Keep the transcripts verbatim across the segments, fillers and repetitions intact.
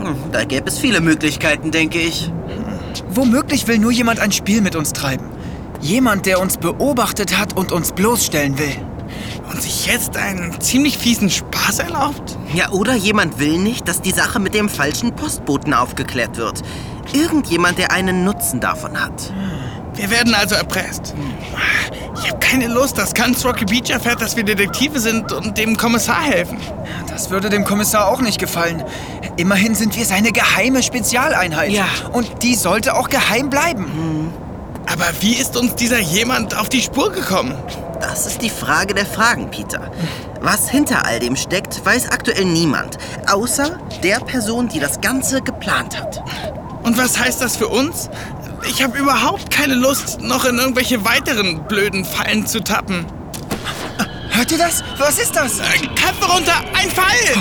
Hm, da gäbe es viele Möglichkeiten, denke ich. Womöglich will nur jemand ein Spiel mit uns treiben. Jemand, der uns beobachtet hat und uns bloßstellen will. Und sich jetzt einen ziemlich fiesen Spaß erlaubt? Ja, oder jemand will nicht, dass die Sache mit dem falschen Postboten aufgeklärt wird. Irgendjemand, der einen Nutzen davon hat. Wir werden also erpresst. Ich habe keine Lust, dass ganz Rocky Beach erfährt, dass wir Detektive sind und dem Kommissar helfen. Das würde dem Kommissar auch nicht gefallen. Immerhin sind wir seine geheime Spezialeinheit. Ja. Und die sollte auch geheim bleiben. Aber wie ist uns dieser jemand auf die Spur gekommen? Das ist die Frage der Fragen, Peter. Was hinter all dem steckt, weiß aktuell niemand. Außer der Person, die das Ganze geplant hat. Und was heißt das für uns? Ich habe überhaupt keine Lust, noch in irgendwelche weiteren blöden Fallen zu tappen. Hört ihr das? Was ist das? Äh, Köpfe runter! Ein Fall!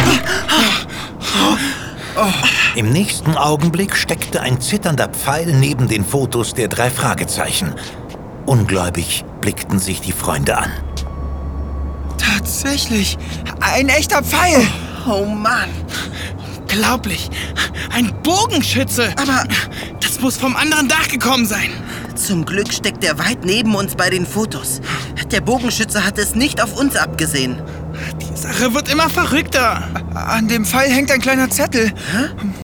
Im nächsten Augenblick steckte ein zitternder Pfeil neben den Fotos der drei Fragezeichen. Ungläubig blickten sich die Freunde an. Tatsächlich. Ein echter Pfeil. Oh Mann. Unglaublich. Ein Bogenschütze. Aber das muss vom anderen Dach gekommen sein. zum Glück steckt er weit neben uns bei den Fotos. Der Bogenschütze hat es nicht auf uns abgesehen. Die Sache wird immer verrückter. An dem Pfeil hängt ein kleiner Zettel.